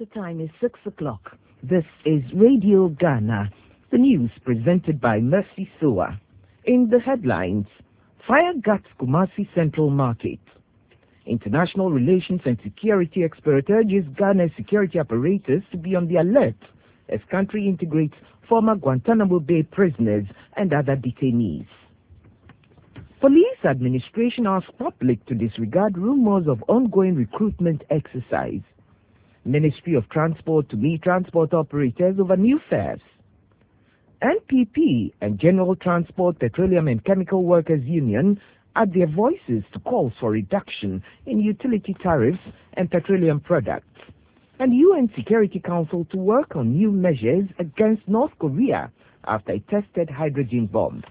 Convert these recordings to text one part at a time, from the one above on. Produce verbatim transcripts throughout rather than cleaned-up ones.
The time is six o'clock. This is Radio Ghana, the news presented by Mercy Soa. In the headlines, fire guts Kumasi Central Market. International Relations and Security expert urges Ghana's security apparatus to be on the alert as country integrates former Guantanamo Bay prisoners and other detainees. Police administration asks public to disregard rumors of ongoing recruitment exercise. Ministry of Transport to meet transport operators over new fares. N P P and General Transport Petroleum and Chemical Workers Union add their voices to calls for reduction in utility tariffs and petroleum products. And U N Security Council to work on new measures against North Korea after it tested hydrogen bomb.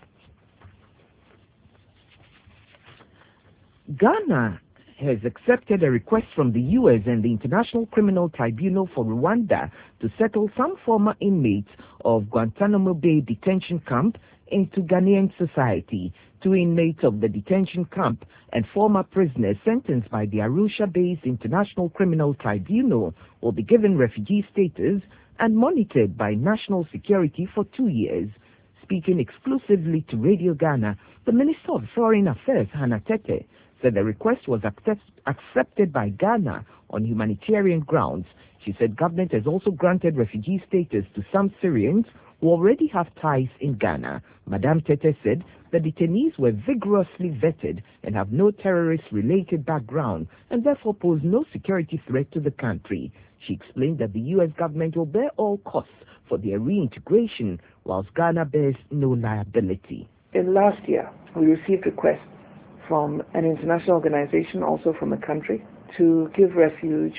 Ghana has accepted a request from the U S and the International Criminal Tribunal for Rwanda to settle some former inmates of Guantanamo Bay detention camp into Ghanaian society. Two inmates of the detention camp and former prisoners sentenced by the Arusha-based International Criminal Tribunal will be given refugee status and monitored by national security for two years. Speaking exclusively to Radio Ghana, the Minister of Foreign Affairs, Hannah Tete, said the request was accept, accepted by Ghana on humanitarian grounds. She said government has also granted refugee status to some Syrians who already have ties in Ghana. Madame Tete said the detainees were vigorously vetted and have no terrorist-related background and therefore pose no security threat to the country. She explained that the U S government will bear all costs for their reintegration, whilst Ghana bears no liability. In last year, we received requests from an international organization, also from a country, to give refuge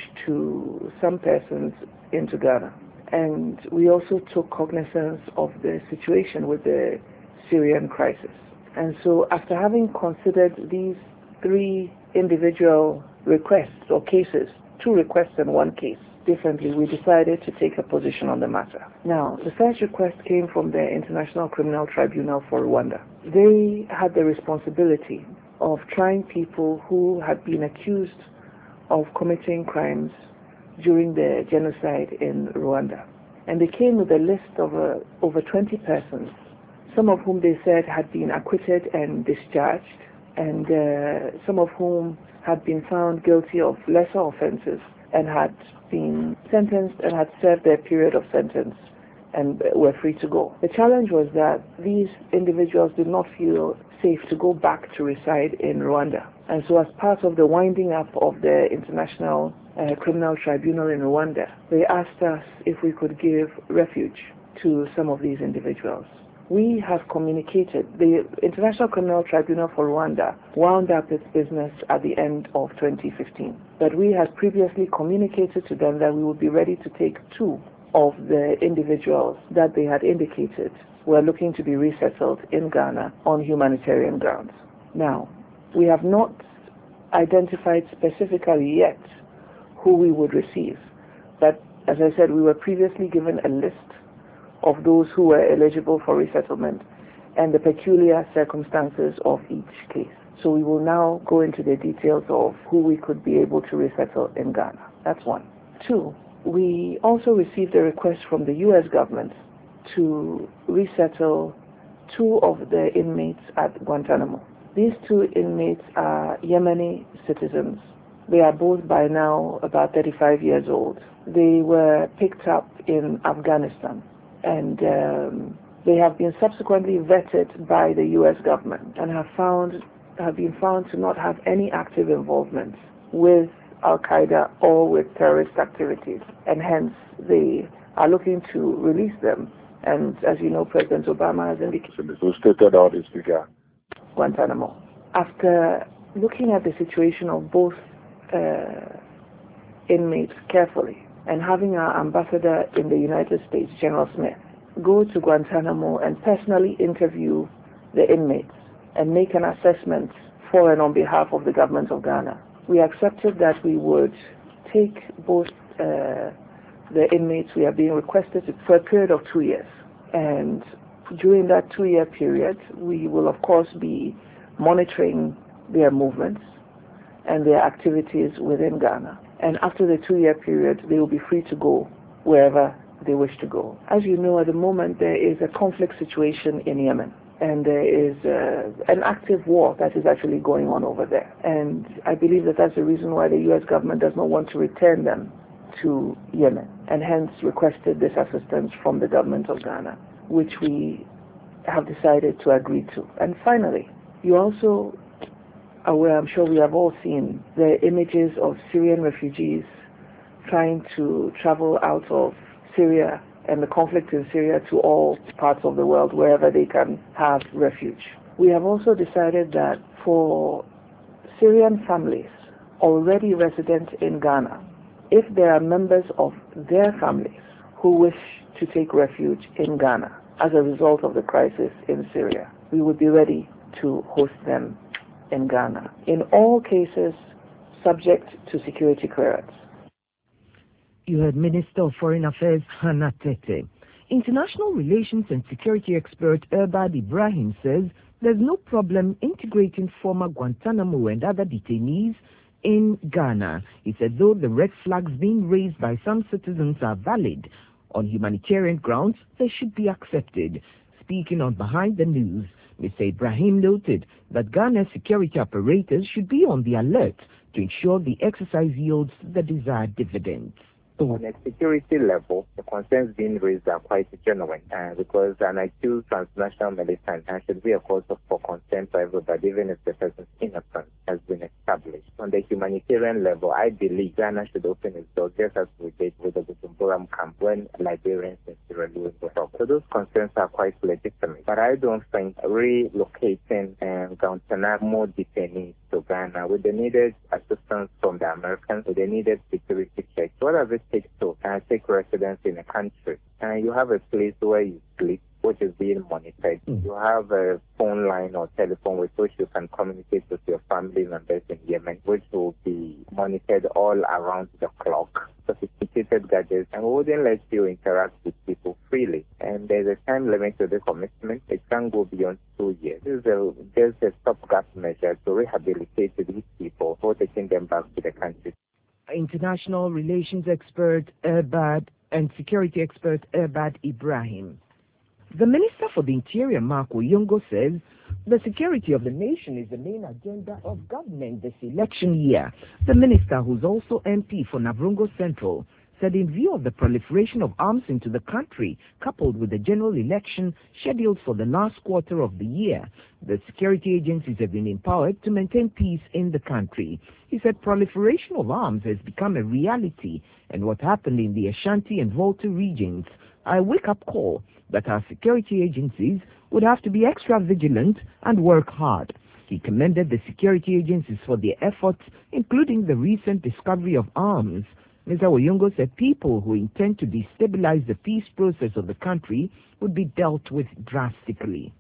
to some persons into Ghana. And we also took cognizance of the situation with the Syrian crisis. And so after having considered these three individual requests or cases, two requests and one case, differently, we decided to take a position on the matter. Now, the first request came from the International Criminal Tribunal for Rwanda. They had the responsibility of trying people who had been accused of committing crimes during the genocide in Rwanda. And they came with a list of uh, over twenty persons, some of whom they said had been acquitted and discharged, and uh, some of whom had been found guilty of lesser offenses and had been sentenced and had served their period of sentence and were free to go. The challenge was that these individuals did not feel safe to go back to reside in Rwanda. And so as part of the winding up of the International uh, Criminal Tribunal in Rwanda, they asked us if we could give refuge to some of these individuals. We have communicated. The International Criminal Tribunal for Rwanda wound up its business at the end of twenty fifteen. But we had previously communicated to them that we would be ready to take two of the individuals that they had indicated were looking to be resettled in Ghana on humanitarian grounds. Now, we have not identified specifically yet who we would receive, but as I said, we were previously given a list of those who were eligible for resettlement and the peculiar circumstances of each case. So we will now go into the details of who we could be able to resettle in Ghana. That's one. Two, we also received a request from the U S government to resettle two of the inmates at Guantanamo. These two inmates are Yemeni citizens. They are both by now about thirty-five years old. They were picked up in Afghanistan, and um, they have been subsequently vetted by the U S government and have found have been found to not have any active involvement with Al-Qaeda or with terrorist activities, and hence they are looking to release them. And as you know, President Obama has indicated who stated all this figure. Guantanamo. After looking at the situation of both uh, inmates carefully and having our ambassador in the United States, General Smith, go to Guantanamo and personally interview the inmates and make an assessment for and on behalf of the government of Ghana, we accepted that we would take both uh, the inmates we are being requested to, for a period of two years. And during that two-year period, we will of course be monitoring their movements and their activities within Ghana. And after the two-year period, they will be free to go wherever they wish to go. As you know, at the moment, there is a conflict situation in Yemen. And there is uh, an active war that is actually going on over there. And I believe that that's the reason why the U S government does not want to return them to Yemen, and hence requested this assistance from the government of Ghana, which we have decided to agree to. And finally, you also aware, I'm sure we have all seen the images of Syrian refugees trying to travel out of Syria and the conflict in Syria to all parts of the world wherever they can have refuge. We have also decided that for Syrian families already resident in Ghana, if there are members of their families who wish to take refuge in Ghana as a result of the crisis in Syria, we would be ready to host them in Ghana, in all cases subject to security clearance. You heard Minister of Foreign Affairs Hannah Tete. International relations and security expert Irbad Ibrahim says there's no problem integrating former Guantanamo and other detainees in Ghana. He said though the red flags being raised by some citizens are valid, on humanitarian grounds they should be accepted. Speaking on Behind the News, Mister Ibrahim noted that Ghana's security apparatus should be on the alert to ensure the exercise yields the desired dividends. On a security level, the concerns being raised are quite genuine uh, because an accused transnational militant uh, should be a cause of for concern for everybody, even if the person's innocence has been established. On the humanitarian level, I believe Ghana should open its doors just as we did with the Bujumbura camp when Liberians in Sierra Leone were up. So those concerns are quite legitimate. But I don't think relocating um, Guantanamo detainees to Ghana with the needed assistance from the Americans, with the needed security checks, what does it take to uh, take residence in a country? And uh, you have a place where you sleep, which is being monitored. Mm. You have a phone line or telephone with which you can communicate with your family members in Yemen, which will be monitored all around the clock. Sophisticated gadgets, and we wouldn't let you interact with people freely. And there's a time limit to the commitment. It can't go beyond two years. This is a, just a stopgap measure to rehabilitate these people before taking them back to the country. International relations expert Irbad and security expert Irbad Ibrahim. The Minister for the Interior, Mark Oyongo, says the security of the nation is the main agenda of government this election year. The minister, who's also M P for Navrongo Central, said in view of the proliferation of arms into the country, coupled with the general election scheduled for the last quarter of the year, the security agencies have been empowered to maintain peace in the country. He said proliferation of arms has become a reality, and what happened in the Ashanti and Volta regions are a wake-up call that our security agencies would have to be extra vigilant and work hard. He commended the security agencies for their efforts, including the recent discovery of arms. Mister Oyongo said people who intend to destabilize the peace process of the country would be dealt with drastically.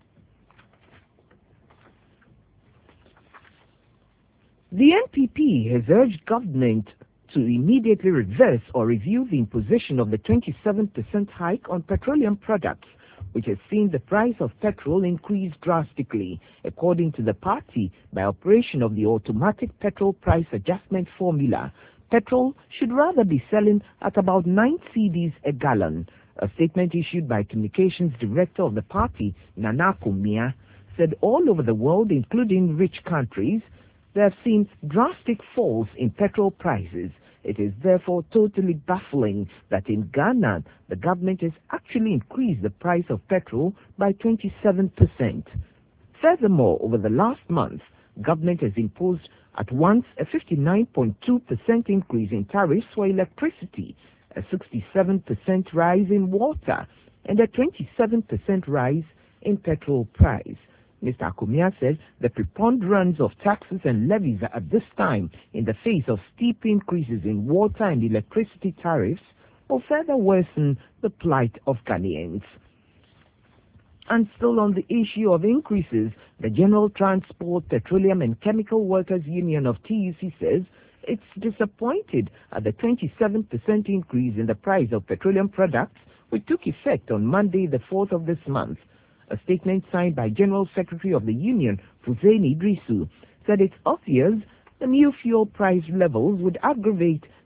The N P P has urged government to immediately reverse or review the imposition of the twenty-seven percent hike on petroleum products, which has seen the price of petrol increase drastically. According to the party, by operation of the automatic petrol price adjustment formula, petrol should rather be selling at about nine cedis a gallon. A statement issued by Communications Director of the party, Nana Kumia, said all over the world, including rich countries, they have seen drastic falls in petrol prices. It is therefore totally baffling that in Ghana, the government has actually increased the price of petrol by twenty-seven percent. Furthermore, over the last month, government has imposed at once a fifty-nine point two percent increase in tariffs for electricity, a sixty-seven percent rise in water, and a twenty-seven percent rise in petrol price. Mister Akumia said the preponderance of taxes and levies at this time, in the face of steep increases in water and electricity tariffs, will further worsen the plight of Ghanaians. And still on the issue of increases, the General Transport, Petroleum and Chemical Workers Union of T U C says it's disappointed at the twenty-seven percent increase in the price of petroleum products, which took effect on Monday, the fourth of this month. A statement signed by General Secretary of the Union, Fuzeni Idrisu, said it's obvious the new fuel price levels would aggravate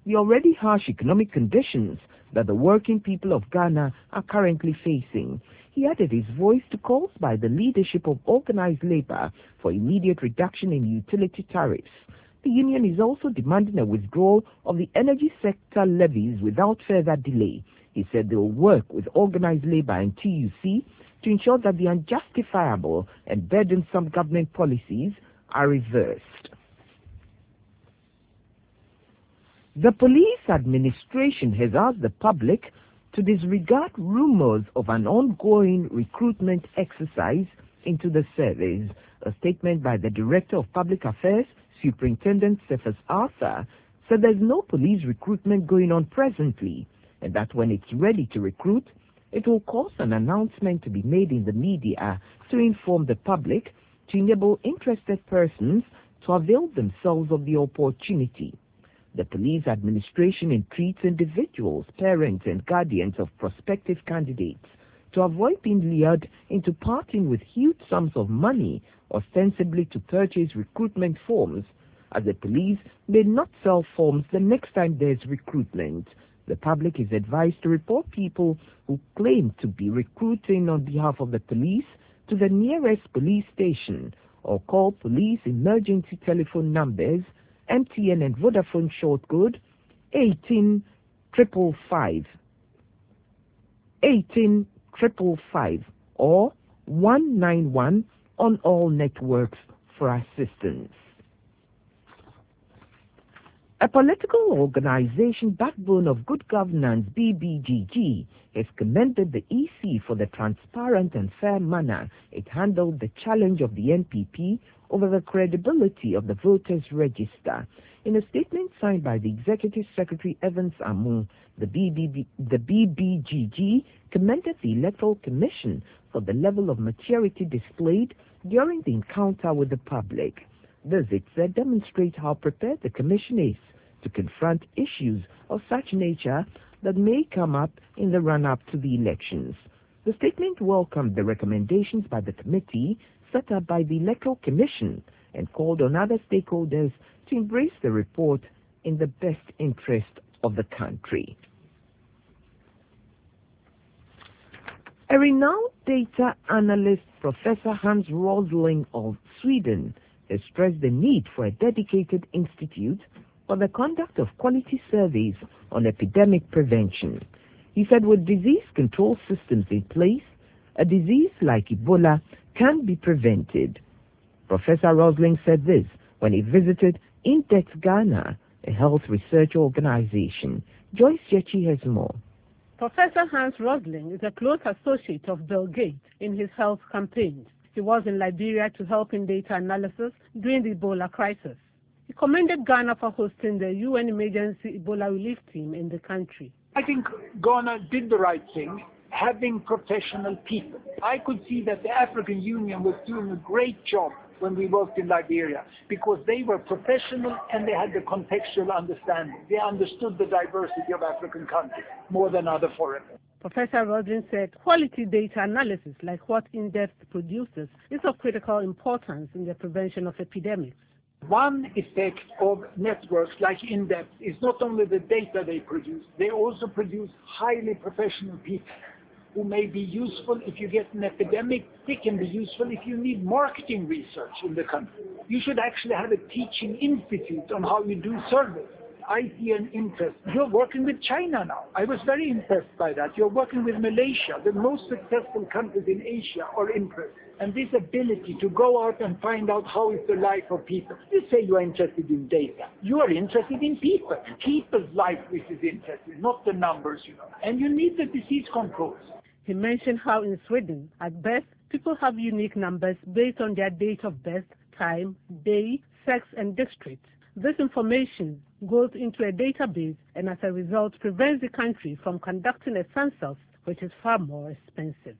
the already harsh economic conditions that the working people of Ghana are currently facing. He added his voice to calls by the leadership of organized labor for immediate reduction in utility tariffs. The union is also demanding a withdrawal of the energy sector levies without further delay. He said they will work with organized labor and T U C to ensure that the unjustifiable and burdensome government policies are reversed. The police administration has asked the public to disregard rumors of an ongoing recruitment exercise into the service. A statement by the Director of Public Affairs, Superintendent Cephas Arthur, said there's no police recruitment going on presently, and that when it's ready to recruit, it will cause an announcement to be made in the media to inform the public to enable interested persons to avail themselves of the opportunity. The police administration entreats individuals, parents, and guardians of prospective candidates to avoid being lured into parting with huge sums of money ostensibly to purchase recruitment forms, as the police may not sell forms the next time there's recruitment. The public is advised to report people who claim to be recruiting on behalf of the police to the nearest police station or call police emergency telephone numbers M T N and Vodafone short code eighteen five five five, eighteen five five five or one nine one on all networks for assistance. A political organization backbone of good governance, B B G G, has commended the E C for the transparent and fair manner it handled the challenge of the N P P over the credibility of the voters' register. In a statement signed by the Executive Secretary Evans Amu, the, B B B, the B B G G commended the Electoral Commission for the level of maturity displayed during the encounter with the public. This, it said, demonstrates how prepared the Commission is to confront issues of such nature that may come up in the run-up to the elections. The statement welcomed the recommendations by the committee set up by the Electoral Commission and called on other stakeholders to embrace the report in the best interest of the country. A renowned data analyst, Professor Hans Rosling of Sweden, has stressed the need for a dedicated institute for the conduct of quality surveys on epidemic prevention. He said with disease control systems in place, a disease like Ebola can be prevented. Professor Rosling said this when he visited Index Ghana, a health research organization. Joyce Jechi has more. Professor Hans Rosling is a close associate of Bill Gates in his health campaigns. He was in Liberia to help in data analysis during the Ebola crisis. He commended Ghana for hosting the U N emergency Ebola relief team in the country. I think Ghana did the right thing, having professional people. I could see that the African Union was doing a great job when we worked in Liberia, because they were professional and they had the contextual understanding. They understood the diversity of African countries more than other foreigners. Professor Rodin said quality data analysis like what INDEPT produces is of critical importance in the prevention of epidemics. One effect of networks like INDEPT is not only the data they produce, they also produce highly professional people who may be useful if you get an epidemic. They can be useful if you need marketing research in the country. You should actually have a teaching institute on how you do surveys. I see an interest. You're working with China now. I was very impressed by that. You're working with Malaysia. The most successful countries in Asia are interested. And this ability to go out and find out how is the life of people. You say you are interested in data. You are interested in people. People's life which is interesting, not the numbers, you know. And you need the disease controls. He mentioned how in Sweden, at birth, people have unique numbers based on their date of birth, time, day, sex, and district. This information goes into a database and as a result prevents the country from conducting a census, which is far more expensive.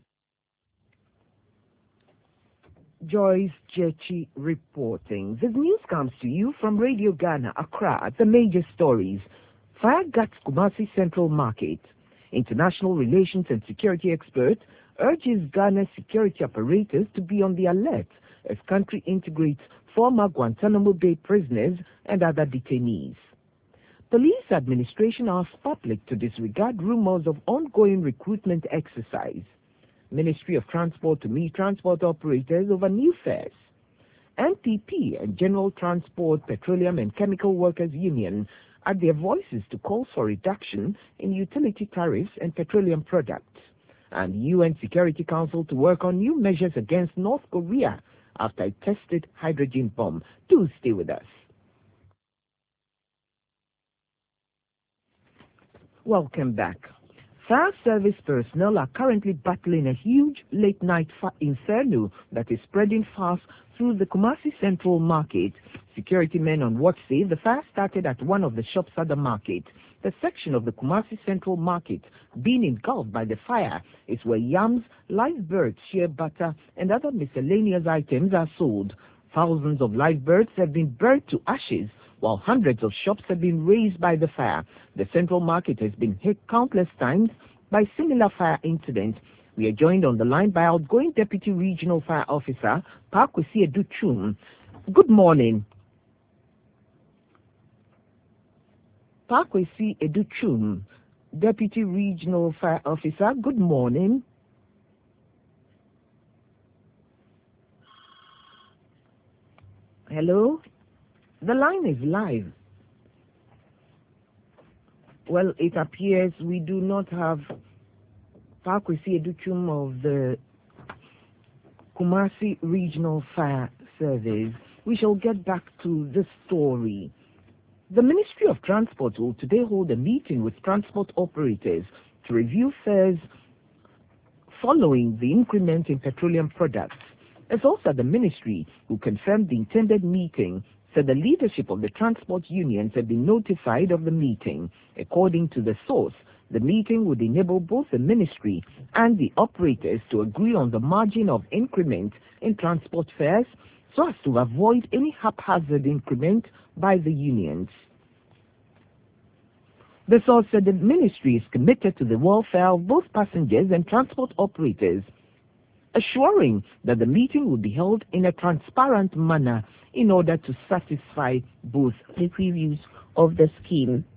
Joyce Jechi reporting. This news comes to you from Radio Ghana, Accra. The major stories. Fire guts Kumasi Central Market. International relations and security expert urges Ghana's security operators to be on the alert as country integrates former Guantanamo Bay prisoners and other detainees. Police administration asks public to disregard rumors of ongoing recruitment exercise. Ministry of Transport to meet transport operators over new fares. N P P and General Transport, Petroleum and Chemical Workers Union add their voices to calls for reduction in utility tariffs and petroleum products. And U N Security Council to work on new measures against North Korea after it tested hydrogen bomb. Do stay with us. Welcome back. Fire service personnel are currently battling a huge late-night inferno that is spreading fast through the Kumasi Central Market. Security men on watch say the fire started at one of the shops at the market. The section of the Kumasi Central Market being engulfed by the fire is where yams, live birds, shea butter, and other miscellaneous items are sold. Thousands of live birds have been burnt to ashes, while hundreds of shops have been razed by the fire. The Central Market has been hit countless times by similar fire incidents. We are joined on the line by outgoing Deputy Regional Fire Officer, Pakwesi Educhum. Good morning. Pakwesi Educhum, Deputy Regional Fire Officer, good morning. Hello? The line is live. Well, it appears we do not have Pakwesi Educhum of the Kumasi Regional Fire Service. We shall get back to this story. The Ministry of Transport will today hold a meeting with transport operators to review fares following the increment in petroleum products. It's also the ministry who confirmed the intended meeting, said the leadership of the transport unions had been notified of the meeting. According to the source, the meeting would enable both the ministry and the operators to agree on the margin of increment in transport fares so as to avoid any haphazard increment by the unions. The source said the ministry is committed to the welfare of both passengers and transport operators, assuring that the meeting will be held in a transparent manner in order to satisfy both the reviews of the scheme.